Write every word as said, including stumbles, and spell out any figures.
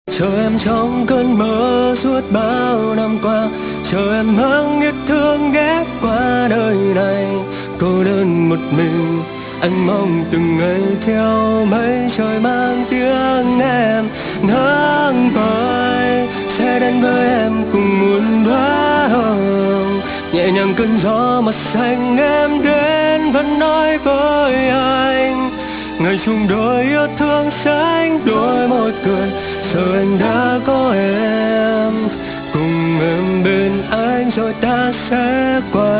Chờ em trong cơn mơ suốt bao năm qua, chờ em mang yêu thương ghé qua đời này. Cô đơn một mình, anh mong từng ngày theo mây trời mang tiếng em. Nắng vơi sẽ đến với em cùng muôn đóa hồng, nhẹ nhàng cơn gió mặt xanh em đến vẫn nói với anh. Ngày chung đôi yêu thương xanh đôi môi cười, giờ anh đã có em cùng em bên anh rồi ta sẽ qua.